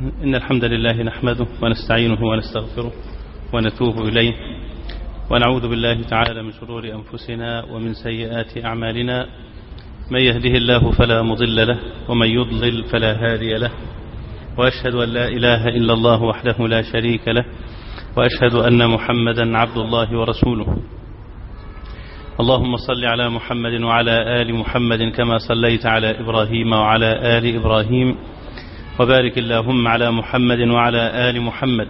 إن الحمد لله نحمده ونستعينه ونستغفره ونتوب إليه ونعوذ بالله تعالى من شرور أنفسنا ومن سيئات أعمالنا. من يهده الله فلا مضل له ومن يضلل فلا هادي له، وأشهد أن لا إله إلا الله وحده لا شريك له، وأشهد أن محمدا عبد الله ورسوله. اللهم صل على محمد وعلى آل محمد كما صليت على إبراهيم وعلى آل إبراهيم، وبارك اللهم على محمد وعلى آل محمد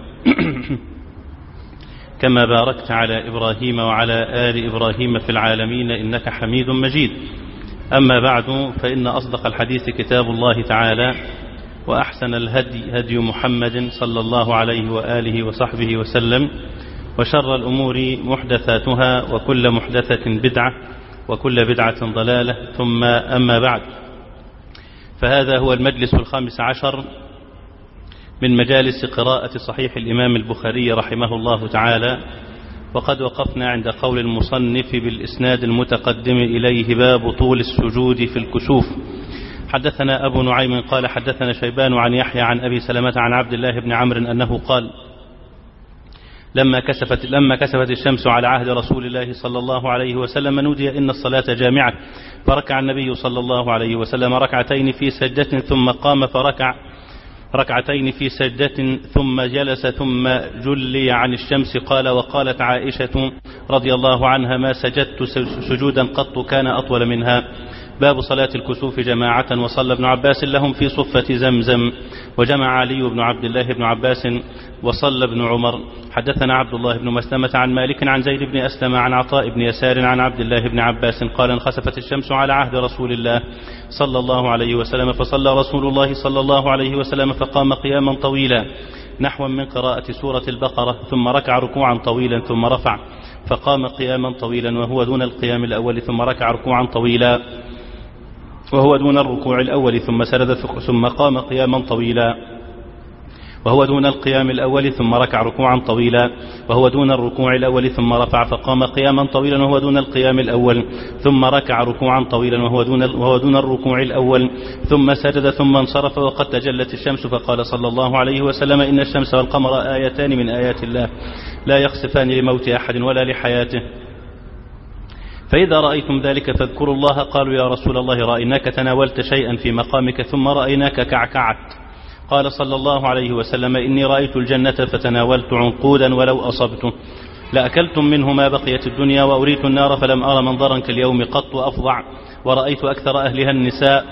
كما باركت على إبراهيم وعلى آل إبراهيم في العالمين إنك حميد مجيد. أما بعد، فإن أصدق الحديث كتاب الله تعالى، وأحسن الهدي هدي محمد صلى الله عليه وآله وصحبه وسلم، وشر الأمور محدثاتها، وكل محدثة بدعة، وكل بدعة ضلالة، ثم أما بعد، فهذا هو المجلس 15 من مجالس قراءة صحيح الإمام البخاري رحمه الله تعالى. وقد وقفنا عند قول المصنف بالإسناد المتقدم إليه: باب طول السجود في الكسوف. حدثنا أبو نعيم قال حدثنا شيبان عن يحيى عن أبي سلمة عن عبد الله بن عمرو أنه قال: لما كسفت الشمس على عهد رسول الله صلى الله عليه وسلم نودي إن الصلاة جامعة، فركع النبي صلى الله عليه وسلم ركعتين في سجدة، ثم قام فركع ركعتين في سجدة، ثم جلس، ثم جلي عن الشمس. قال: وقالت عائشة رضي الله عنها: ما سجدت سجودا قط كان أطول منها. باب صلاة الكسوف جماعة. وصلى ابن عباس لهم في صفة زمزم، وجمع علي بن عبد الله بن عباس، وصلى ابن عمر. حدثنا عبد الله بن مسلمة عن مالك عن زيد بن أسلم عن عطاء بن يسار عن عبد الله بن عباس قال: انخسفت الشمس على عهد رسول الله صلى الله عليه وسلم، فصلى رسول الله صلى الله عليه وسلم فقام قياما طويلا نحو من قراءة سورة البقرة، ثم ركع ركوعا طويلا، ثم رفع فقام قياما طويلا وهو دون القيام الأول، ثم ركع ركوعا طويلا وهو دون الركوع الأول، ثم سرد، ثم قام قياما طويلا وهو دون القيام الأول، ثم ركع ركوعا طويلا وهو دون الركوع الأول، ثم رفع فقام قياما طويلا وهو دون القيام الأول، ثم ركع ركوعا طويلا وهو دون الركوع الأول، ثم سجد، ثم انصرف وقد تجلت الشمس. فقال صلى الله عليه وسلم: إن الشمس والقمر آيتان من آيات الله لا يخسفان لموت أحد ولا لحياته، فإذا رأيتم ذلك فاذكروا الله. قالوا: يا رسول الله، رأيناك تناولت شيئا في مقامك ثم رأيناك كعكعت. قال صلى الله عليه وسلم: إني رأيت الجنة فتناولت عنقودا ولو أصبته لأكلتم منه ما بقيت الدنيا، وأريت النار فلم أرى منظرا كاليوم قط أفظع، ورأيت أكثر أهلها النساء.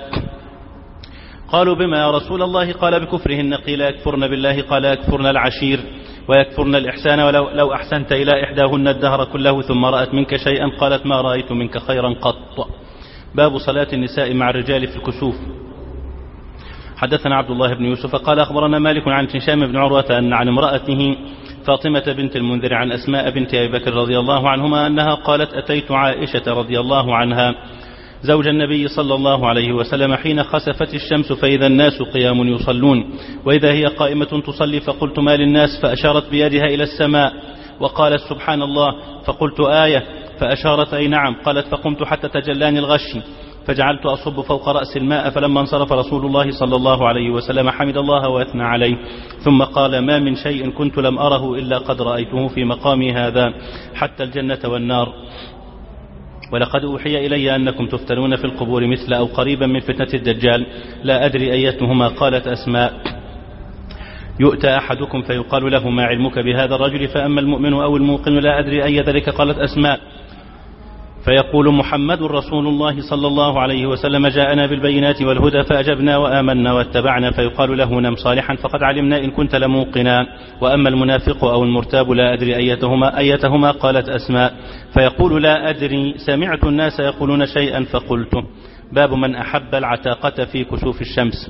قالوا: بما يا رسول الله؟ قال: بكفرهن. قيل: يكفرن بالله؟ قال: يكفرن العشير ويكفرن الإحسان، ولو أحسنت إلى إحداهن الدهر كله ثم رأت منك شيئا قالت: ما رأيت منك خيرا قط. باب صلاة النساء مع الرجال في الكسوف. حدثنا عبد الله بن يوسف قال: أخبرنا مالك عن هشام بن عروة أن عن امرأته فاطمة بنت المنذر عن أسماء بنت أبي بكر رضي الله عنهما أنها قالت: أتيت عائشة رضي الله عنها زوج النبي صلى الله عليه وسلم حين خسفت الشمس، فإذا الناس قيام يصلون، وإذا هي قائمة تصلي، فقلت: ما للناس؟ فأشارت بيدها إلى السماء وقالت: سبحان الله. فقلت: آية؟ فأشارت: أي نعم. قالت: فقمت حتى تجلاني الغش، فجعلت أصب فوق رأس الماء، فلما انصرف رسول الله صلى الله عليه وسلم حمد الله وأثنى عليه، ثم قال: ما من شيء كنت لم أره إلا قد رأيته في مقامي هذا، حتى الجنة والنار. ولقد أوحي إلي أنكم تفتنون في القبور مثل أو قريبا من فتنة الدجال، لا أدري أيتهما. قالت أسماء: يؤتى أحدكم فيقال له: ما علمك بهذا الرجل؟ فأما المؤمن أو الموقن لا أدري أي ذلك. قالت أسماء: فيقول: محمد رسول الله صلى الله عليه وسلم جاءنا بالبينات والهدى فأجبنا وآمنا واتبعنا. فيقال له: نم صالحا فقد علمنا إن كنت لموقنا. وأما المنافق أو المرتاب لا أدري أيتهما. قالت أسماء: فيقول: لا أدري، سمعت الناس يقولون شيئا فقلته. باب من أحب العتاقة في كسوف الشمس.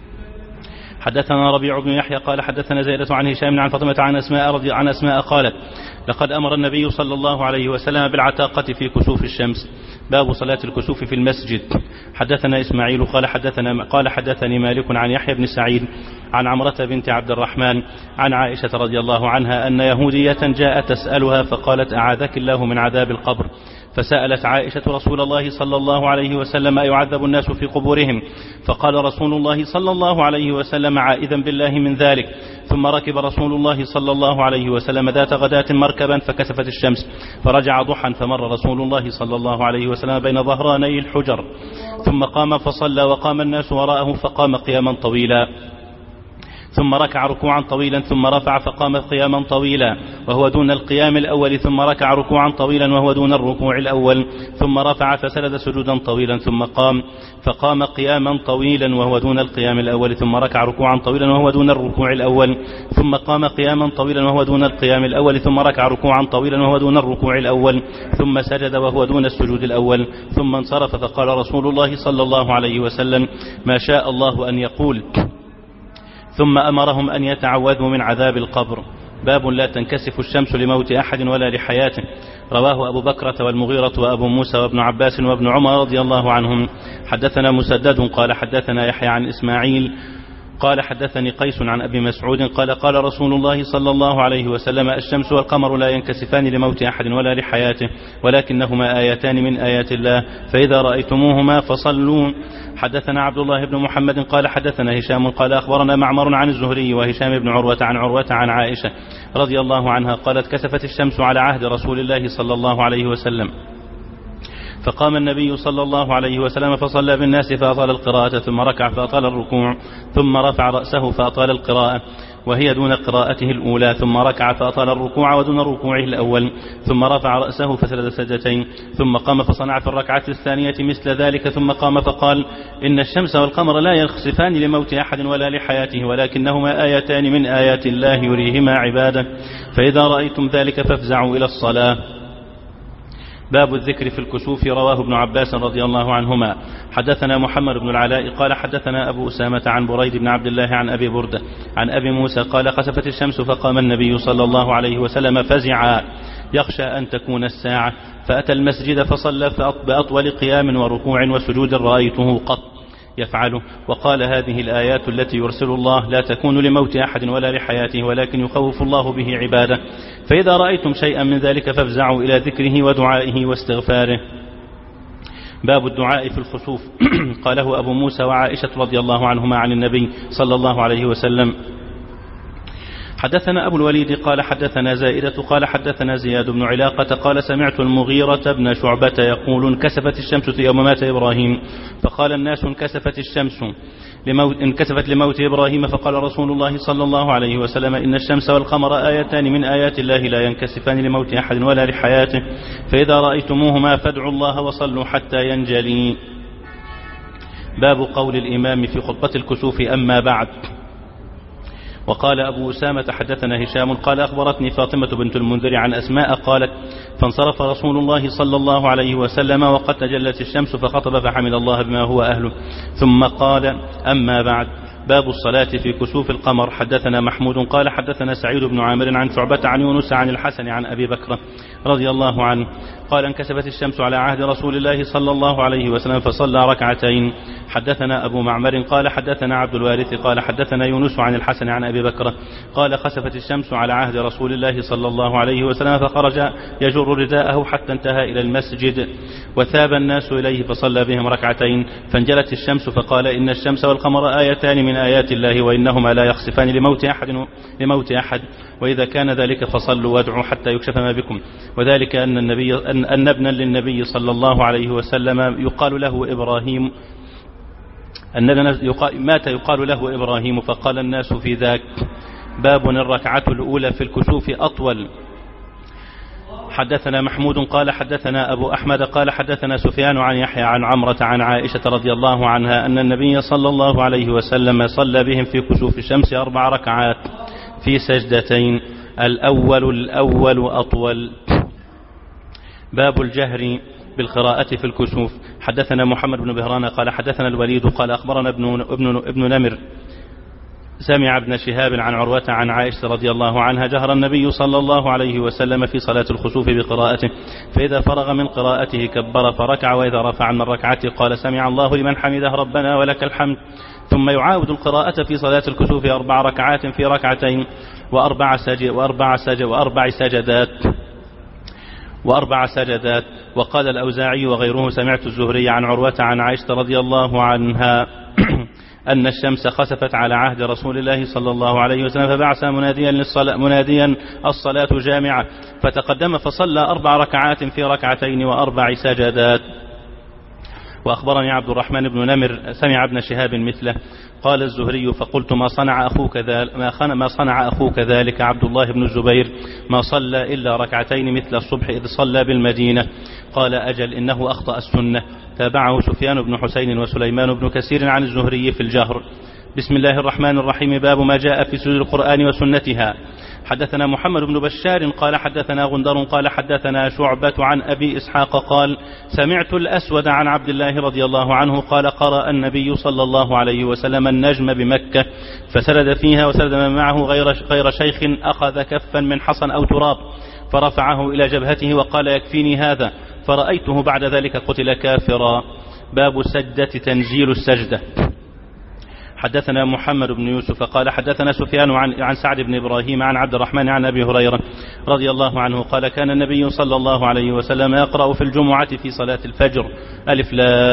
حدثنا ربيع بن يحيى قال حدثنا زيدة عن هشام عن فاطمة عن أسماء قالت: لقد أمر النبي صلى الله عليه وسلم بالعتاقة في كسوف الشمس. باب صلاة الكسوف في المسجد. حدثنا إسماعيل قال حدثني مالك عن يحيى بن سعيد عن عمرة بنت عبد الرحمن عن عائشة رضي الله عنها أن يهودية جاءت تسألها فقالت: أعاذك الله من عذاب القبر. فسألت عائشة رسول الله صلى الله عليه وسلم: أيعذب الناس في قبورهم؟ فقال رسول الله صلى الله عليه وسلم: عائذا بالله من ذلك. ثم ركب رسول الله صلى الله عليه وسلم ذات غداة مركبا فكسفت الشمس، فرجع ضحى، فمر رسول الله صلى الله عليه وسلم بين ظهراني الحجر، ثم قام فصلى، وقام الناس وراءه، فقام قياما طويلا، ثم ركع ركوعا طويلا، ثم رفع فقام قياما طويلا وهو دون القيام الأول، ثم ركع ركوعا طويلا وهو دون الركوع الأول، ثم رفع فسجد سجودا طويلا، ثم قام فقام قياما طويلا وهو دون القيام الأول، ثم ركع ركوعا طويلا وهو دون الركوع الأول، ثم قام قياما طويلا وهو دون القيام الأول، ثم ركع ركوعا طويلا وهو دون الركوع الأول، ثم سجد وهو دون السجود الأول، ثم انصرف. فقال رسول الله صلى الله عليه وسلم: ما شاء الله أن يقول. ثم أمرهم أن يتعوذوا من عذاب القبر. باب لا تنكسف الشمس لموت أحد ولا لحياته. رواه أبو بكرة والمغيرة وأبو موسى وابن عباس وابن عمر رضي الله عنهم. حدثنا مسدد قال حدثنا يحيى عن إسماعيل قال حدثني قيس عن أبي مسعود قال: قال رسول الله صلى الله عليه وسلم: الشمس والقمر لا ينكسفان لموت أحد ولا لحياته، ولكنهما آيتان من آيات الله، فإذا رأيتموهما فصلوا. حدثنا عبد الله بن محمد قال حدثنا هشام قال أخبرنا معمر عن الزهري وهشام بن عروة عن عائشة رضي الله عنها قالت: كسفت الشمس على عهد رسول الله صلى الله عليه وسلم، فقام النبي صلى الله عليه وسلم فصلى بالناس فأطال القراءة، ثم ركع فأطال الركوع، ثم رفع رأسه فأطال القراءة وهي دون قراءته الأولى، ثم ركع فأطال الركوع ودون ركوعه الأول، ثم رفع رأسه فسجد سجدتين، ثم قام فصنع في الركعة الثانية مثل ذلك، ثم قام فقال: إن الشمس والقمر لا ينخسفان لموت أحد ولا لحياته، ولكنهما آيتان من آيات الله يريهما عباده، فإذا رأيتم ذلك فافزعوا إلى الصلاة. باب الذكر في الكسوف. رواه ابن عباس رضي الله عنهما. حدثنا محمد بن العلاء قال حدثنا أبو أسامة عن بريد بن عبد الله عن أبي بردة عن أبي موسى قال: خسفت الشمس فقام النبي صلى الله عليه وسلم فزعا يخشى أن تكون الساعة، فأتى المسجد فصلى بأطول قيام وركوع وسجود رأيته قط يفعله، وقال: هذه الآيات التي يرسل الله لا تكون لموت أحد ولا لحياته، ولكن يخوف الله به عباده، فإذا رأيتم شيئا من ذلك فافزعوا إلى ذكره ودعائه واستغفاره. باب الدعاء في الخسوف. قاله أبو موسى وعائشة رضي الله عنهما عن النبي صلى الله عليه وسلم. حدثنا أبو الوليد قال حدثنا زائدة قال حدثنا زياد بن علاقة قال: سمعت المغيرة بن شعبة يقول: انكسفت الشمس يوم مات إبراهيم، فقال الناس: انكسفت الشمس انكسفت لموت إبراهيم، فقال رسول الله صلى الله عليه وسلم: إن الشمس والقمر آيتان من آيات الله لا ينكسفان لموت أحد ولا لحياته، فإذا رأيتموهما فادعوا الله وصلوا حتى ينجلي. باب قول الإمام في خطبة الكسوف: أما بعد. وقال أبو أسامة حدثنا هشام قال: أخبرتني فاطمة بنت المنذر عن أسماء قالت: فانصرف رسول الله صلى الله عليه وسلم وقد تجلت الشمس فخطب فحمد الله بما هو أهله، ثم قال: أما بعد. باب الصلاة في كسوف القمر. حدثنا محمود قال حدثنا سعيد بن عامر عن شعبة عن يونس عن الحسن عن أبي بكر رضي الله عنه قال: انكسفت الشمس على عهد رسول الله صلى الله عليه وسلم فصلى ركعتين. حدثنا أبو معمر قال حدثنا عبد الوارث قال حدثنا يونس عن الحسن عن أبي بكر قال: خسفت الشمس على عهد رسول الله صلى الله عليه وسلم فخرج يجر رداءه حتى انتهى إلى المسجد، وثاب الناس إليه فصلى بهم ركعتين، فانجلت الشمس فقال: إن الشمس والقمر آيتان من آيات الله، وإنهما لا يخسفان لموت أحد، وإذا كان ذلك فصلوا وادعوا حتى يكشف ما بكم، وذلك أن ابنا للنبي صلى الله عليه وسلم يقال له إبراهيم مات يقال له إبراهيم، فقال الناس في ذاك. باب الركعة الأولى في الكسوف أطول. حدثنا محمود قال حدثنا أبو أحمد قال حدثنا سفيان عن يحيى عن عمرة عن عائشة رضي الله عنها أن النبي صلى الله عليه وسلم صلى بهم في كسوف الشمس 4 ركعات في سجدتين، الأول أطول. باب الجهر بالقراءة في الكسوف. حدثنا محمد بن بهران قال حدثنا الوليد قال أخبرنا ابن نمر سمع ابن شهاب عن عروة عن عائشة رضي الله عنها: جهر النبي صلى الله عليه وسلم في صلاة الخسوف بقراءته، فإذا فرغ من قراءته كبر فركع، وإذا رفع من ركعته قال: سمع الله لمن حمده ربنا ولك الحمد، ثم يعاود القراءة في صلاة الكسوف 4 ركعات في ركعتين وأربع سجدات. و4 سجدات. وقال الأوزاعي وغيره سمعت الزهري عن عروة عن عائشة رضي الله عنها أن الشمس خسفت على عهد رسول الله صلى الله عليه وسلم فبعث مناديا الصلاة جامعة، فتقدم فصلى 4 ركعات في 2 ركعتين و4 سجدات. وأخبرني عبد الرحمن بن نمر سمع ابن شهاب مثله. قال الزهري فقلت ما صنع أخوك ذلك عبد الله بن الزبير ما صلى إلا 2 ركعتين مثل الصبح إذ صلى بالمدينة. قال أجل إنه أخطأ السنة. تابعه سفيان بن حسين وسليمان بن كثير عن الزهري في الجهر. بسم الله الرحمن الرحيم. باب ما جاء في سجود القرآن وسنتها. حدثنا محمد بن بشار قال حدثنا غندر قال حدثنا شعبة عن أبي إسحاق قال سمعت الأسود عن عبد الله رضي الله عنه قال قرأ النبي صلى الله عليه وسلم النجم بمكة فسرد فيها وسرد من معه غير شيخ أخذ كفا من حصن أو تراب فرفعه إلى جبهته وقال يكفيني هذا، فرأيته بعد ذلك قتل كافرا. باب سجدة تنزيل السجدة. حدثنا محمد بن يوسف قال حدثنا سفيان عن سعد بن إبراهيم عن عبد الرحمن عن أبي هريرة رضي الله عنه قال كان النبي صلى الله عليه وسلم يقرأ في الجمعة في صلاة الفجر ألف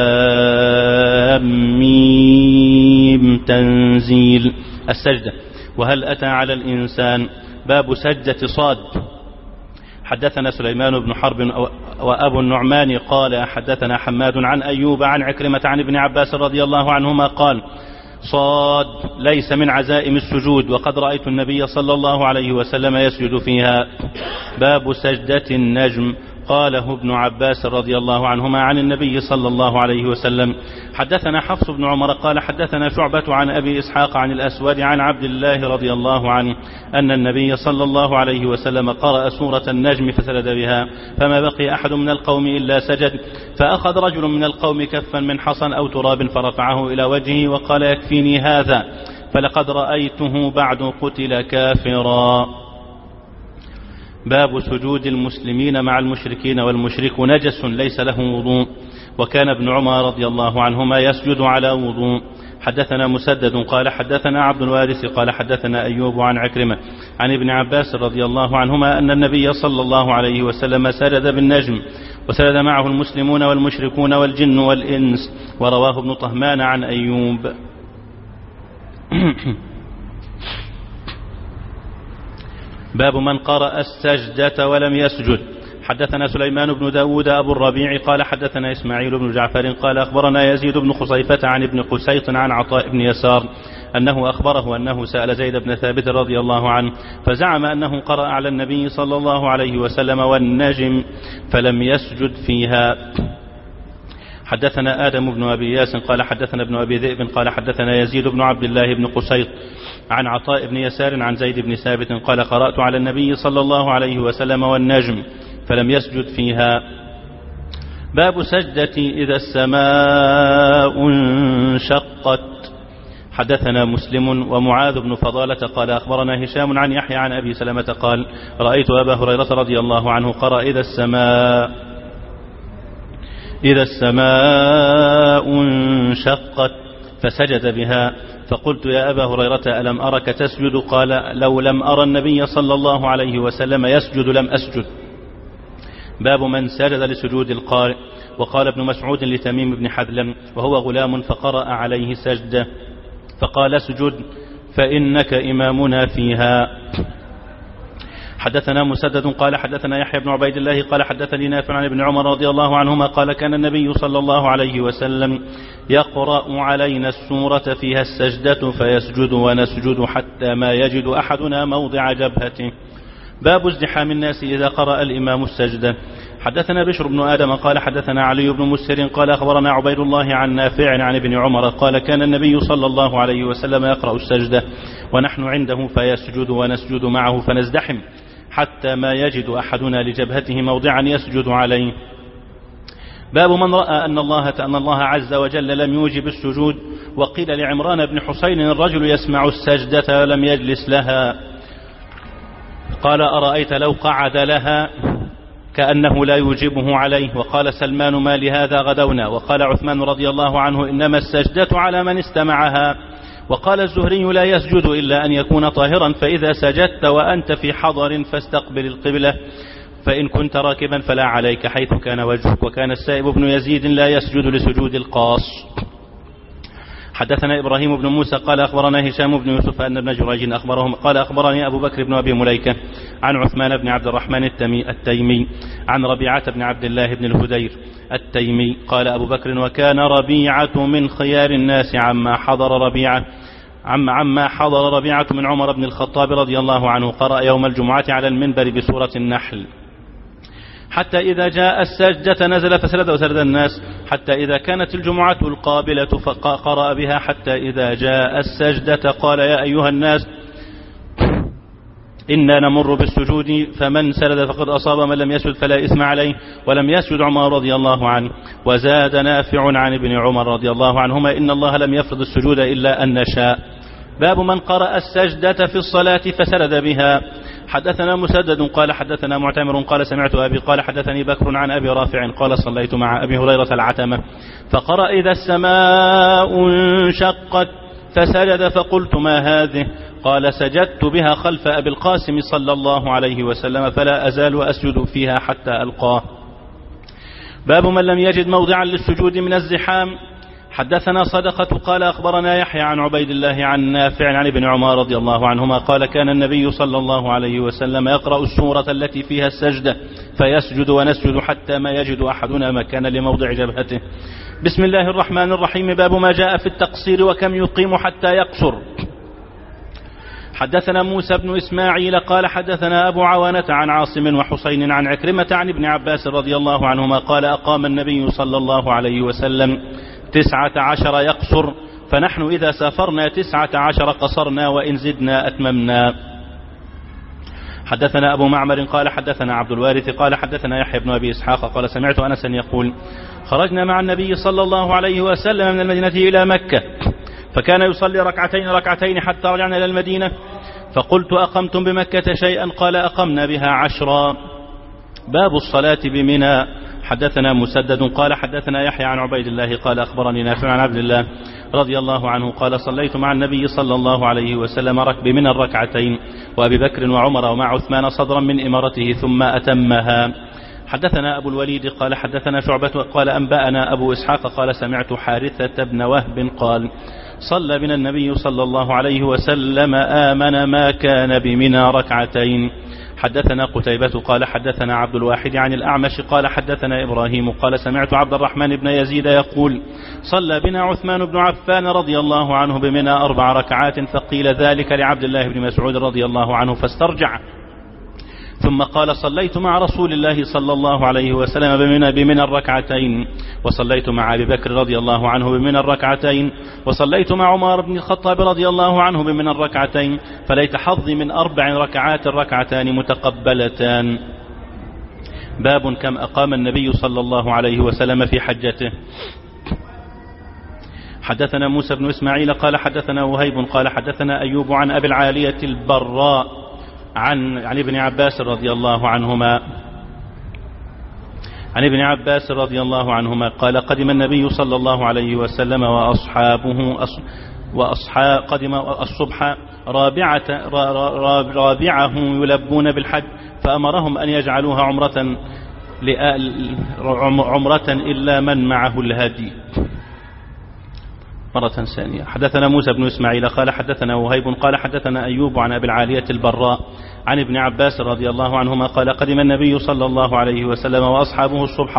لام ميم تنزيل السجدة وهل أتى على الإنسان. باب سجدة صاد. حدثنا سليمان بن حرب وأبو النعمان قال حدثنا حماد عن أيوب عن عكرمة عن ابن عباس رضي الله عنهما قال صاد ليس من عزائم السجود وقد رأيت النبي صلى الله عليه وسلم يسجد فيها. باب سجدة النجم. قاله ابن عباس رضي الله عنهما عن النبي صلى الله عليه وسلم. حدثنا حفص بن عمر قال حدثنا شعبة عن أبي إسحاق عن الأسود عن عبد الله رضي الله عنه أن النبي صلى الله عليه وسلم قرأ سورة النجم فسجد بها فما بقي أحد من القوم إلا سجد، فأخذ رجل من القوم كفا من حصن أو تراب فرفعه إلى وجهه وقال يكفيني هذا فلقد رأيته بعد قتل كافرا. باب سجود المسلمين مع المشركين والمشرك نجس ليس له وضوء، وكان ابن عمر رضي الله عنهما يسجد على وضوء. حدثنا مسدد قال حدثنا عبد الوارث قال حدثنا أيوب عن عكرمة عن ابن عباس رضي الله عنهما أن النبي صلى الله عليه وسلم سجد بالنجم وسجد معه المسلمون والمشركون والجن والإنس. ورواه ابن طهمان عن أيوب. باب من قرأ السجدة ولم يسجد. حدثنا سليمان بن داود أبو الربيع قال حدثنا إسماعيل بن جعفر قال أخبرنا يزيد بن خصيفة عن ابن قسيط عن عطاء بن يسار أنه أخبره أنه سأل زيد بن ثابت رضي الله عنه فزعم أنه قرأ على النبي صلى الله عليه وسلم والنجم فلم يسجد فيها. حدثنا آدم بن أبي ياس قال حدثنا ابن أبي ذئب قال حدثنا يزيد بن عبد الله بن قسيط عن عطاء بن يسار عن زيد بن ثابت قال قرأت على النبي صلى الله عليه وسلم والنجم فلم يسجد فيها. باب سجدة إذا السماء انشقت. حدثنا مسلم ومعاذ بن فضالة قال أخبرنا هشام عن يحيى عن أبي سلمة قال رأيت أبا هريرة رضي الله عنه قرأ إذا السماء انشقت فسجد بها، فقلت يا أبا هريرة ألم أرك تسجد؟ قال لو لم أرى النبي صلى الله عليه وسلم يسجد لم أسجد. باب من سجد لسجود القارئ. وقال ابن مسعود لتميم بن حذلم وهو غلام فقرأ عليه سجدة فقال اسجد فإنك إمامنا فيها. حدثنا مسدد قال حدثنا يحيى بن عبيد الله قال حدثني نافع عن ابن عمر رضي الله عنهما قال كان النبي صلى الله عليه وسلم يقرأ علينا السورة فيها السجدة فيسجد ونسجد حتى ما يجد أحدنا موضع جبهته. باب ازدحام الناس إذا قرأ الإمام السجدة. حدثنا بشر بن آدم قال حدثنا علي بن مسر قال أخبرنا عبيد الله عن نافع عن ابن عمر قال كان النبي صلى الله عليه وسلم يقرأ السجدة ونحن عنده فيسجد ونسجد معه فنزدحم حتى ما يجد أحدنا لجبهته موضعا يسجد عليه. باب من رأى أن الله عز وجل لم يوجب السجود. وقيل لعمران بن حسين الرجل يسمع السجدة ولم يجلس لها قال أرأيت لو قعد لها كأنه لا يوجبه عليه. وقال سلمان ما لهذا غدونا. وقال عثمان رضي الله عنه إنما السجدة على من استمعها. وقال الزهري لا يسجد إلا أن يكون طاهرا فإذا سجدت وأنت في حضر فاستقبل القبلة فإن كنت راكبا فلا عليك حيث كان وجهك. وكان السائب بن يزيد لا يسجد لسجود القاص. حدثنا إبراهيم بن موسى قال أخبرنا هشام بن يوسف أن ابن جريج أخبرهم قال أخبرني أبو بكر بن أبي مليكة عن عثمان بن عبد الرحمن التيمي عن ربيعة بن عبد الله بن الهدير التيمي قال أبو بكر وكان ربيعة من خيار الناس عما حضر ربيعة من عمر بن الخطاب رضي الله عنه. قرأ يوم الجمعة على المنبر بسورة النحل حتى إذا جاء السجدة نزل فسجد وسجد الناس حتى إذا كانت الجمعة القابلة فقرأ بها حتى إذا جاء السجدة قال يا أيها الناس إنا نمر بالسجود فمن سجد فقد أصاب من لم يسجد فلا إثم عليه ولم يسجد عمر رضي الله عنه. وزاد نافع عن ابن عمر رضي الله عنهما إن الله لم يفرض السجود إلا أن نشاء. باب من قرأ السجدة في الصلاة فسرد بها. حدثنا مسدد قال حدثنا معتمر قال سمعت أبي قال حدثني بكر عن أبي رافع قال صليت مع أبي هريرة العتمة فقرأ إذا السماء انشقت فسجد فقلت ما هذه قال سجدت بها خلف أبي القاسم صلى الله عليه وسلم فلا أزال أسجد فيها حتى ألقاه. باب من لم يجد موضعا للسجود من الزحام. حدثنا صدقة قال أخبرنا يحيى عن عبيد الله عن نافع عن ابن عمر رضي الله عنهما قال كان النبي صلى الله عليه وسلم يقرأ السورة التي فيها السجدة فيسجد ونسجد حتى ما يجد أحدنا مكان لموضع جبهته. بسم الله الرحمن الرحيم. باب ما جاء في التقصير وكم يقيم حتى يقصر. حدثنا موسى بن إسماعيل قال حدثنا أبو عوانة عن عاصم وحسين عن عكرمة عن ابن عباس رضي الله عنهما قال أقام النبي صلى الله عليه وسلم 19 يقصر فنحن إذا سافرنا 19 قصرنا وإن زدنا أتممنا. حدثنا أبو معمر قال حدثنا عبد الوارث قال حدثنا يحيى بن أبي إسحاق قال سمعت أنسا يقول خرجنا مع النبي صلى الله عليه وسلم من المدينة إلى مكة فكان يصلي ركعتين حتى رجعنا إلى المدينة فقلت أقمتم بمكة شيئا قال أقمنا بها 10. باب الصلاة بمنى. حدثنا مسدد قال حدثنا يحيى عن عبيد الله قال أخبرني نافع عن عبد الله رضي الله عنه قال صليت مع النبي صلى الله عليه وسلم ركب من الركعتين وأبي بكر وعمر ومع عثمان صدرا من إمارته ثم أتمها. حدثنا أبو الوليد قال حدثنا شعبة قال أنبأنا أبو إسحاق قال سمعت حارثة بن وهب قال صلى بنا النبي صلى الله عليه وسلم آمن ما كان بمنى ركعتين. حدثنا قتيبة قال حدثنا عبد الواحد عن الأعمش قال حدثنا إبراهيم قال سمعت عبد الرحمن بن يزيد يقول صلى بنا عثمان بن عفان رضي الله عنه بمنى 4 ركعات فقيل ذلك لعبد الله بن مسعود رضي الله عنه فاسترجع ثم قال صليت مع رسول الله صلى الله عليه وسلم بمنى الركعتين وصليت مع أبي بكر رضي الله عنه بمنى الركعتين وصليت مع عمر بن الخطاب رضي الله عنه بمنى الركعتين فليت حظي من 4 ركعات الركعتان متقبلتان. باب كم أقام النبي صلى الله عليه وسلم في حجته. حدثنا موسى بن إسماعيل قال حدثنا وهيب قال حدثنا أيوب عن أبي العالية البراء عن ابن عباس رضي الله عنهما قال قدم النبي صلى الله عليه وسلم وأصحابه قدم الصبح رابعه يلبون بالحج فأمرهم أن يجعلوها عمرة إلا من معه الهدي. مرة ثانية. حدثنا موسى بن إسماعيل قال حدثنا وهيب قال حدثنا أيوب عن أبي العالية البراء عن ابن عباس رضي الله عنهما قال قدم النبي صلى الله عليه وسلم وأصحابه الصبح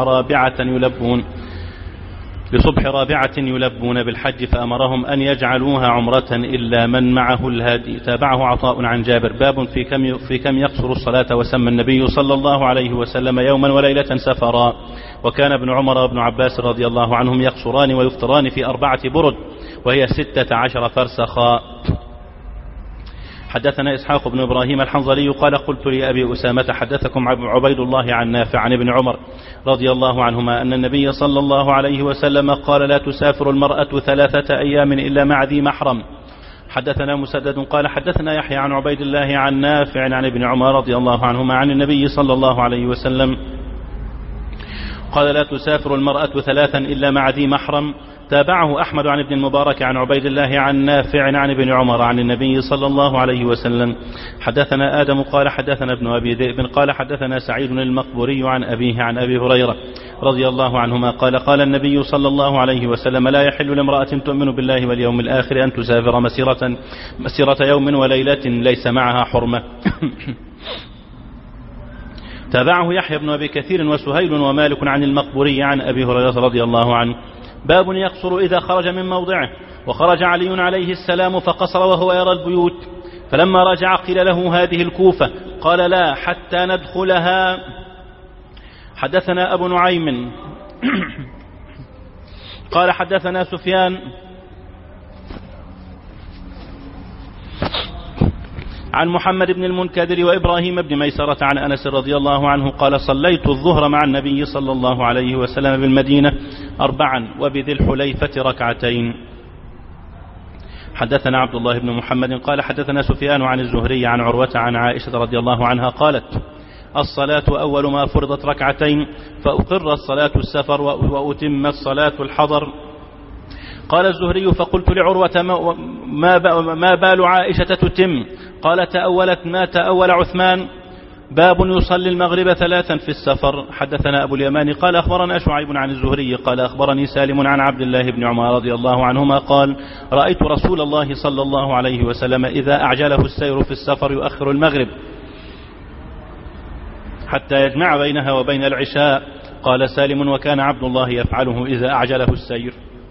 رابعة يلبون بالحج فأمرهم أن يجعلوها عمرة إلا من معه الهادي. تابعه عطاء عن جابر. باب في كم يقصر الصلاة. وسمى النبي صلى الله عليه وسلم يوما وليلة سفرا وكان ابن عمر وابن عباس رضي الله عنهم يقصران ويفطران في 4 برد وهي 16 فرسخا. حدثنا إسحاق بن إبراهيم الحنظلي قال قلت لأبي أسامة حدثكم عبيد الله عن نافع عن ابن عمر رضي الله عنهما أن النبي صلى الله عليه وسلم قال لا تسافر المرأة 3 أيام إلا مع ذي محرم. حدثنا مسدد قال حدثنا يحيى عن عبيد الله عن نافع عن ابن عمر رضي الله عنهما عن النبي صلى الله عليه وسلم قال لا تسافر المرأة 3 إلا مع ذي محرم. تابعه أحمد عن ابن المبارك عن عبيد الله عن نافع عن ابن عمر عن النبي صلى الله عليه وسلم. حدثنا آدم قال حدثنا ابن أبي ذئب قال حدثنا سعيد المقبوري عن أبيه عن أبي هريرة رضي الله عنهما قال قال النبي صلى الله عليه وسلم لا يحل لامرأة تؤمن بالله واليوم الآخر أن تسافر مسيرة يوم وليلة ليس معها حرمة. تابعه يحيى بن أبي كثير وسهيل ومالك عن المقبوري عن أبي هريرة رضي الله عنه. باب يقصر إذا خرج من موضعه. وخرج علي عليه السلام فقصر وهو يرى البيوت، فلما رجع قيل له هذه الكوفة، قال لا حتى ندخلها. حدثنا أبو نعيم قال حدثنا سفيان عن محمد بن المنكدر وإبراهيم بن ميسرة عن أنس رضي الله عنه قال صليت الظهر مع النبي صلى الله عليه وسلم بالمدينة 4 وبذي الحليفة 2. حدثنا عبد الله بن محمد قال حدثنا سفيان عن الزهري عن عروة عن عائشة رضي الله عنها قالت الصلاة أول ما فرضت 2 فأقر الصلاة السفر وأتمت صلاة الحضر. قال الزهري فقلت لعروة ما بال عائشة تتم؟ قال تأولت ما تأول عثمان. باب يصلي المغرب 3 في السفر. حدثنا أبو اليمان قال أخبرنا شعيب عن الزهري قال أخبرني سالم عن عبد الله بن عمر رضي الله عنهما قال رأيت رسول الله صلى الله عليه وسلم إذا أعجله السير في السفر يؤخر المغرب حتى يجمع بينها وبين العشاء. قال سالم وكان عبد الله يفعله إذا أعجله السير.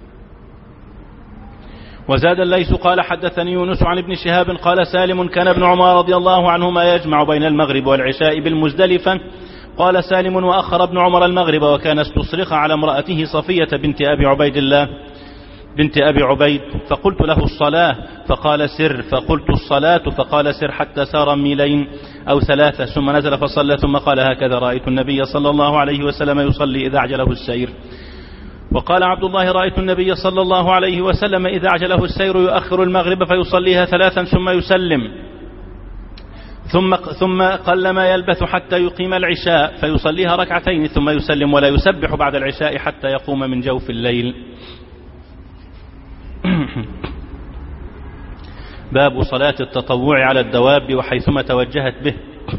وزاد الليث قال حدثني يونس عن ابن شهاب قال سالم كان ابن عمر رضي الله عنهما يجمع بين المغرب والعشاء بالمزدلفة. قال سالم وأخر ابن عمر المغرب وكان استصرخ على امرأته صفية بنت أبي عبيد فقلت له الصلاة فقال سر، فقلت الصلاة فقال سر حتى سار 2 ميل أو 3 ثم نزل فصلى ثم قال هكذا رأيت النبي صلى الله عليه وسلم يصلي إذا أعجله السير. وقال عبد الله رأيت النبي صلى الله عليه وسلم إذا أعجله السير يؤخر المغرب فيصليها 3 ثم يسلم ثم قل ما يلبث حتى يقيم العشاء فيصليها 2 ثم يسلم ولا يسبح بعد العشاء حتى يقوم من جوف الليل. باب صلاة التطوع على الدواب وحيثما توجهت به.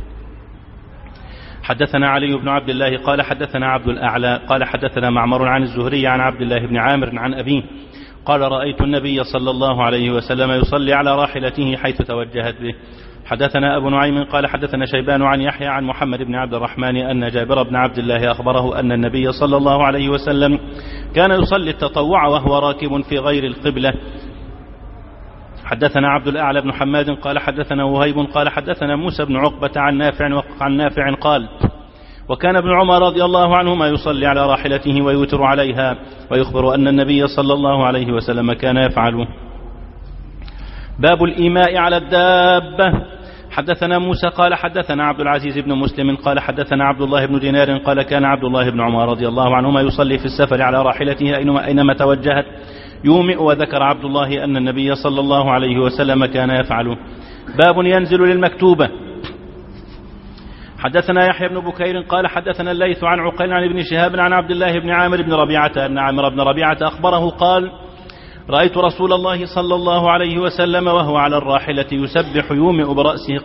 حدثنا علي بن عبد الله قال حدثنا عبد الأعلى قال حدثنا معمر عن الزهري عن عبد الله بن عامر عن أبيه قال رأيت النبي صلى الله عليه وسلم يصلي على راحلته حيث توجهت به. حدثنا أبو نعيم قال حدثنا شيبان عن يحيى عن محمد بن عبد الرحمن أن جابر بن عبد الله أخبره أن النبي صلى الله عليه وسلم كان يصلي التطوع وهو راكب في غير القبلة. حدثنا عبد الأعلى بن حماد قال حدثنا وهيب قال حدثنا موسى بن عقبة عن نافع قال وكان ابن عمر رضي الله عنهما يصلي على راحلته ويوتر عليها ويخبر أن النبي صلى الله عليه وسلم كان يفعله. باب الإيماء على الدابة. حدثنا موسى قال حدثنا عبد العزيز بن مسلم قال حدثنا عبد الله بن دينار قال كان عبد الله بن عمر رضي الله عنهما يصلي في السفر على راحلته أينما توجهت يومئ. وذكر عبد الله أن النبي صلى الله عليه وسلم كان يفعله. باب ينزل للمكتوبة. حدثنا يحيى بن بكير قال حدثنا الليث عن عقيل عن ابن شهاب عن عبد الله بن عامر بن ربيعة أن عامر بن ربيعة أخبره قال رأيت رسول الله صلى الله عليه وسلم وهو على الراحلة يسبح يومئ برأسه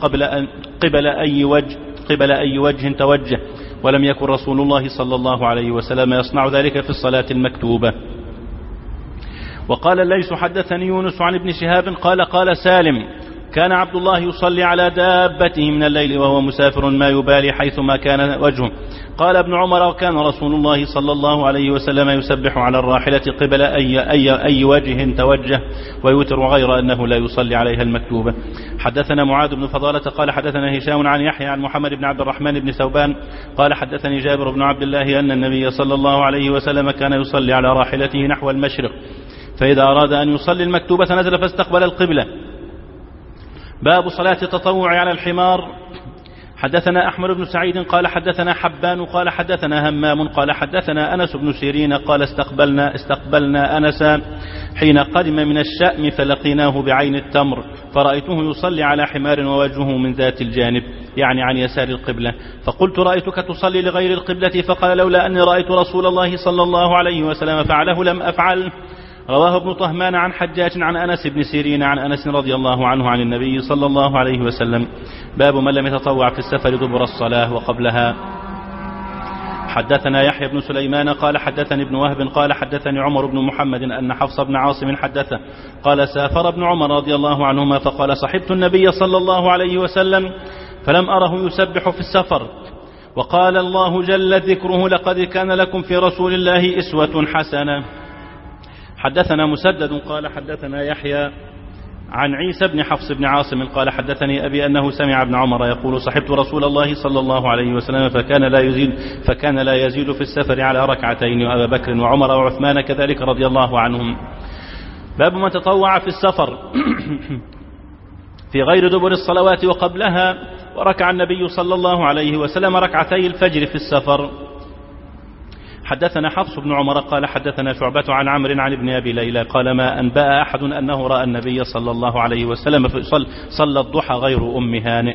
قبل أي وجه توجه، ولم يكن رسول الله صلى الله عليه وسلم يصنع ذلك في الصلاة المكتوبة. وقال الليث حدثني يونس عن ابن شهاب قال سالم كان عبد الله يصلي على دابته من الليل وهو مسافر ما يبالي حيثما كان وجهه. قال ابن عمر وكان رسول الله صلى الله عليه وسلم يسبح على الراحلة قبل أي وجه توجه ويوتر غير أنه لا يصلي عليها المكتوبة. حدثنا معاذ بن فضالة قال حدثنا هشام عن يحيى عن محمد بن عبد الرحمن بن ثوبان قال حدثني جابر بن عبد الله أن النبي صلى الله عليه وسلم كان يصلي على راحلته نحو المشرق، فإذا أراد أن يصلي المكتوبة نزل فاستقبل القبلة. باب صلاة التطوع على الحمار. حدثنا أحمد بن سعيد قال حدثنا حبان قال حدثنا همام قال حدثنا أنس بن سيرين قال استقبلنا أنسا حين قدم من الشأم فلقيناه بعين التمر فرأيته يصلي على حمار ووجهه من ذات الجانب يعني عن يسار القبلة، فقلت رأيتك تصلي لغير القبلة، فقال لولا أني رأيت رسول الله صلى الله عليه وسلم فعله لم أفعل. رواه ابن طهمان عن حجاج عن أنس بن سيرين عن أنس رضي الله عنه عن النبي صلى الله عليه وسلم. باب من لم يتطوع في السفر دبر الصلاة وقبلها. حدثنا يحيى بن سليمان قال حدثني ابن وهب قال حدثني عمر بن محمد أن حفص بن عاصم حدثه قال سافر ابن عمر رضي الله عنهما فقال صحبت النبي صلى الله عليه وسلم فلم أره يسبح في السفر، وقال الله جل ذكره لقد كان لكم في رسول الله أسوة حسنة. حدثنا مسدد قال حدثنا يحيى عن عيسى بن حفص بن عاصم قال حدثني أبي أنه سمع ابن عمر يقول صحبت رسول الله صلى الله عليه وسلم فكان لا يزيد في السفر على ركعتين، وأبا بكر وعمر وعثمان كذلك رضي الله عنهم. باب من تطوع في السفر في غير دبر الصلوات وقبلها، وركع النبي صلى الله عليه وسلم ركعتي الفجر في السفر. حدثنا حفص بن عمر قال حدثنا شعبة عن عمرو عن ابن أبي ليلى قال ما أنبأ أحد أنه رأى النبي صلى الله عليه وسلم صلى الضحى غير أم هانئ.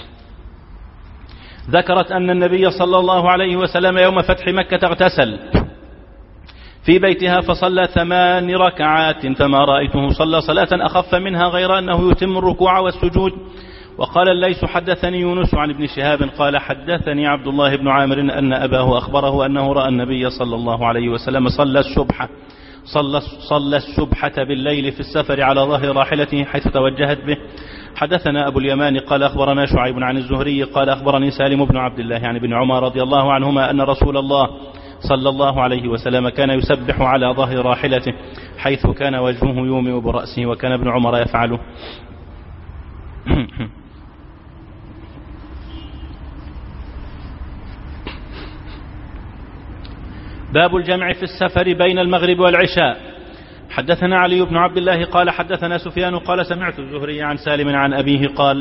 ذكرت أن النبي صلى الله عليه وسلم يوم فتح مكة اغتسل في بيتها فصلى 8 ركعات، فما رأيته صلى صلاة أخف منها غير أنه يتم الركوع والسجود. وقال الليث حدثني يونس عن ابن شهاب قال حدثني عبد الله بن عامر أن أباه أخبره أنه رأى النبي صلى الله عليه وسلم صلى السبحة بالليل في السفر على ظهر راحلته حيث توجهت به. حدثنا أبو اليمان قال أخبرنا شعيب عن الزهري قال أخبرني سالم بن عبد الله عن ابن عمر رضي الله عنهما أن رسول الله صلى الله عليه وسلم كان يسبح على ظهر راحلته حيث كان وجهه يومئ برأسه، وكان ابن عمر يفعله. باب الجمع في السفر بين المغرب والعشاء. حدثنا علي بن عبد الله قال حدثنا سفيان قال سمعت الزهري عن سالم عن أبيه قال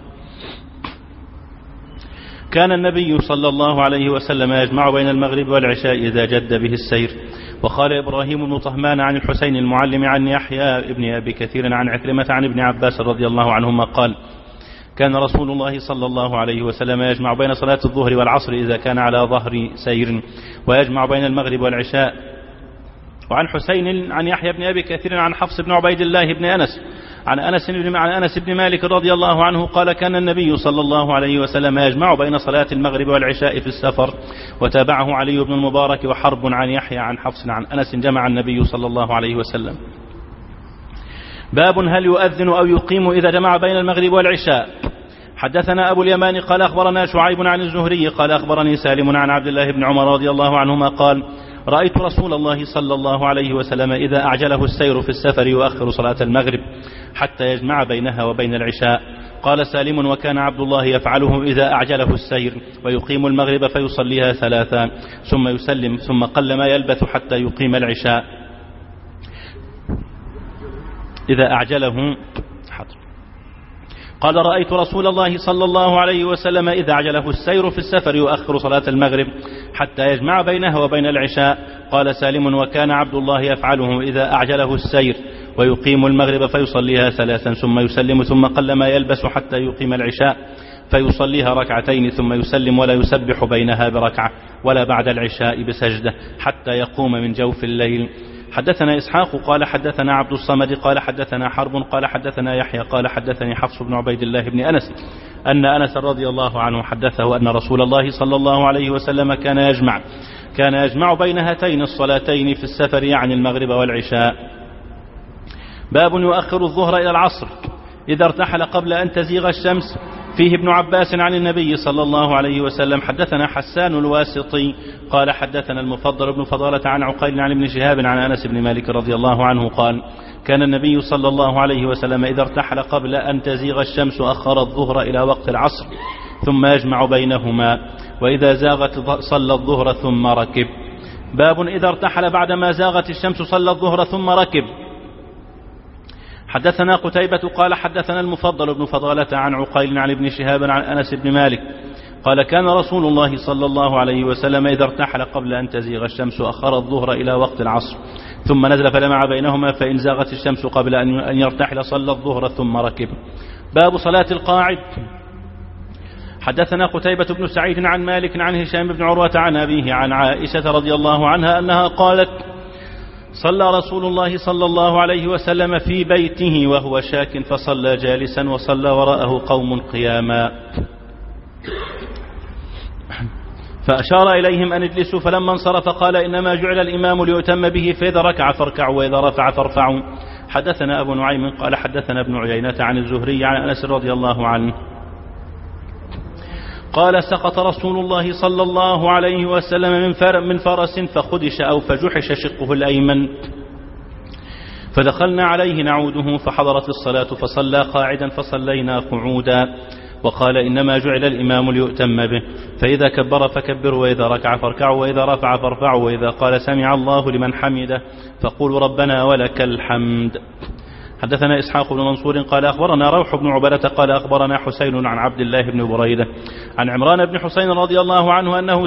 كان النبي صلى الله عليه وسلم يجمع بين المغرب والعشاء إذا جد به السير. وقال إبراهيم بن طهمان عن الحسين المعلم عن يحيى ابن أبي كثير عن عكرمة عن ابن عباس رضي الله عنهما قال كان رسول الله صلى الله عليه وسلم يجمع بين صلاة الظهر والعصر إذا كان على ظهر سير، ويجمع بين المغرب والعشاء. وعن حسين عن يحيى بن أبي كثير عن حفص بن عبيد الله بن أنس عن أنس بن مالك رضي الله عنه قال كان النبي صلى الله عليه وسلم يجمع بين صلاة المغرب والعشاء في السفر. وتابعه علي بن المبارك وحرب عن يحيى عن حفص عن أنس جمع النبي صلى الله عليه وسلم. باب هل يؤذن أو يقيم إذا جمع بين المغرب والعشاء. حدثنا أبو اليمان قال أخبرنا شعيب عن الزهري قال أخبرني سالم عن عبد الله بن عمر رضي الله عنهما قال رأيت رسول الله صلى الله عليه وسلم إذا أعجله السير في السفر يؤخر صلاة المغرب حتى يجمع بينها وبين العشاء. قال سالم وكان عبد الله يفعله إذا أعجله السير ويقيم المغرب فيصليها 3 ثم يسلم ثم قل ما يلبث حتى يقيم العشاء. إذا أعجله قال رأيت رسول الله صلى الله عليه وسلم إذا أعجله السير في السفر يؤخر صلاة المغرب حتى يجمع بينها وبين العشاء. قال سالم وكان عبد الله يفعله إذا أعجله السير ويقيم المغرب فيصليها 3 ثم يسلم ثم قل ما يلبس حتى يقيم العشاء فيصليها 2 ثم يسلم ولا يسبح بينها بركعة ولا بعد العشاء بسجدة حتى يقوم من جوف الليل. حدثنا إسحاق قال حدثنا عبد الصمد قال حدثنا حرب قال حدثنا يحيى قال حدثني حفص بن عبيد الله بن أنس أن أنس رضي الله عنه حدثه أن رسول الله صلى الله عليه وسلم كان يجمع بين هاتين الصلاتين في السفر يعني المغرب والعشاء. باب يؤخر الظهر إلى العصر إذا ارتحل قبل أن تزيغ الشمس. فيه ابن عباس عن النبي صلى الله عليه وسلم. حدثنا حسان الواسطي قال حدثنا المفضل بن فضالة عن عقيل عن ابن شهاب عن أنس بن مالك رضي الله عنه قال كان النبي صلى الله عليه وسلم إذا ارتحل قبل أن تزيغ الشمس أخر الظهر إلى وقت العصر ثم يجمع بينهما، وإذا زاغت صلى الظهر ثم ركب. باب إذا ارتحل بعدما زاغت الشمس صلى الظهر ثم ركب. حدثنا قتيبة قال حدثنا المفضل بن فضالة عن عقيل عن ابن شهاب عن أنس بن مالك قال كان رسول الله صلى الله عليه وسلم إذا ارتحل قبل أن تزيغ الشمس أخر الظهر إلى وقت العصر ثم نزل فجمع بينهما فإن زاغت الشمس قبل أن يرتحل صلى الظهر ثم ركب. باب صلاة القاعد. حدثنا قتيبة بن سعيد عن مالك عن هشام بن عروة عن أبيه عن عائشة رضي الله عنها أنها قالت صلى رسول الله صلى الله عليه وسلم في بيته وهو شاك فصلى جالسا وصلى وراءه قوم قياما فأشار إليهم أن اجلسوا، فلما انصرف قال إنما جعل الإمام ليؤتم به، فإذا ركع فاركعوا وإذا رفع فارفعوا. حدثنا أبو نعيم قال حدثنا ابن عيينة عن الزهري عن أنس رضي الله عنه قال سقط رسول الله صلى الله عليه وسلم من فرس فخدش أو فجحش شقه الأيمن، فدخلنا عليه نعوده فحضرت الصلاة فصلى قاعدا فصلينا قعودا، وقال إنما جعل الإمام ليؤتم به، فإذا كبر فكبروا وإذا ركع فاركعوا وإذا رفع فارفعوا، وإذا قال سمع الله لمن حمده فقولوا ربنا ولك الحمد. حدثنا إسحاق بن منصور قال أخبرنا روح بن عبادة قال أخبرنا حسين عن عبد الله بن بريدة عن عمران بن حسين رضي الله عنه أنه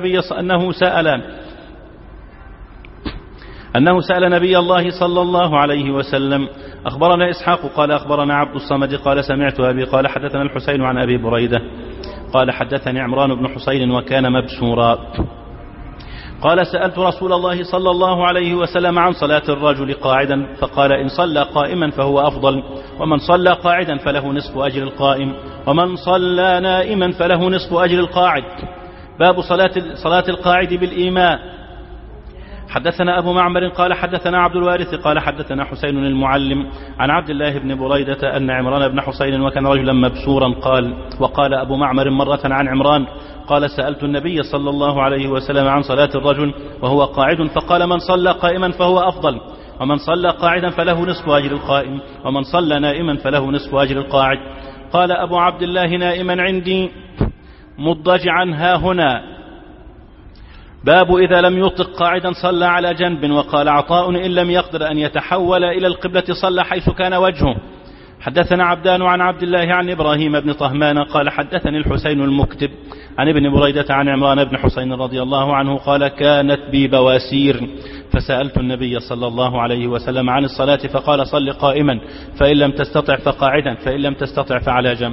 سأل نبي الله صلى الله عليه وسلم. أخبرنا إسحاق قال أخبرنا عبد الصمد قال سمعت أبي قال حدثنا الحسين عن أبي بريدة قال حدثني عمران بن حسين وكان مبسورا قال سألت رسول الله صلى الله عليه وسلم عن صلاة الرجل قاعدا، فقال إن صلى قائما فهو أفضل، ومن صلى قاعدا فله نصف أجر القائم، ومن صلى نائما فله نصف أجر القاعد. باب صلاة القاعد بالإيماء. حدثنا أبو معمر قال حدثنا عبد الوارث قال حدثنا حسين المعلم عن عبد الله بن بريدة أن عمران بن حسين وكان رجلا مبسورا وقال أبو معمر مرة عن عمران قال سألت النبي صلى الله عليه وسلم عن صلاة الرجل وهو قاعد، فقال من صلى قائما فهو أفضل، ومن صلى قاعدا فله نصف أجر القائم، ومن صلى نائما فله نصف أجر القاعد. قال أبو عبد الله نائما عندي مضجعا ها هنا. باب إذا لم يطق قاعدا صلى على جنب. وقال عطاء إن لم يقدر أن يتحول إلى القبلة صلى حيث كان وجهه. حدثنا عبدان عن عبد الله عن إبراهيم بن طهمان قال حدثني الحسين المكتب عن ابن بريدة عن عمران بن حسين رضي الله عنه قال كانت بي بواسير فسألت النبي صلى الله عليه وسلم عن الصلاة فقال صل قائما، فإن لم تستطع فقاعدا، فإن لم تستطع فعلى جنب.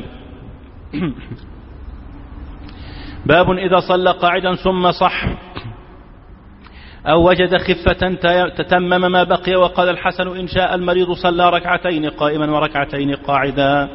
باب إذا صلى قاعدا ثم صح أو وجد خفة تتمم ما بقي. وقال الحسن إن شاء المريض صلى ركعتين قائما وركعتين قاعدا.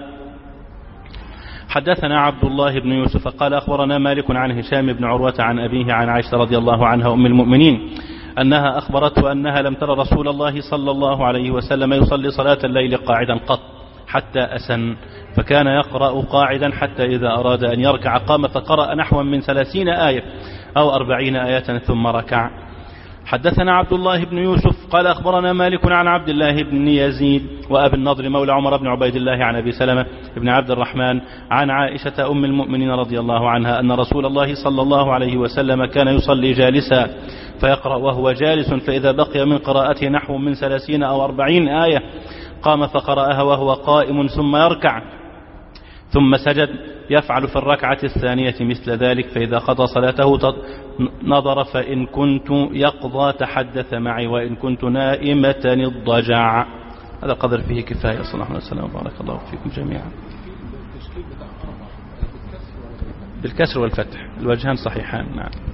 حدثنا عبد الله بن يوسف قال أخبرنا مالك عن هشام بن عروة عن أبيه عن عائشة رضي الله عنها أم المؤمنين أنها أخبرته أنها لم تر رسول الله صلى الله عليه وسلم يصلي صلاة الليل قاعدا قط حتى أسن، فكان يقرأ قاعدا حتى إذا أراد أن يركع قام فقرأ نحو من 30 آية أو 40 آية ثم ركع. حدثنا عبد الله بن يوسف قال أخبرنا مالك عن عبد الله بن يزيد وأبي النضر مولى عمر بن عبيد الله عن أبي سلمة بن عبد الرحمن عن عائشة أم المؤمنين رضي الله عنها أن رسول الله صلى الله عليه وسلم كان يصلي جالسا فيقرأ وهو جالس، فإذا بقي من قراءته نحو من 30 أو 40 آية قام فقرأها وهو قائم ثم يركع ثم سجد، يفعل في الركعة الثانية مثل ذلك، فإذا قضى صلاته نظر فإن كنت يقضى تحدث معي وإن كنت نائمة اضطجع. هذا قدر فيه كفاية. صلى الله عليه وسلم وبارك الله فيكم جميعا. بالكسر والفتح الوجهان صحيحان. نعم.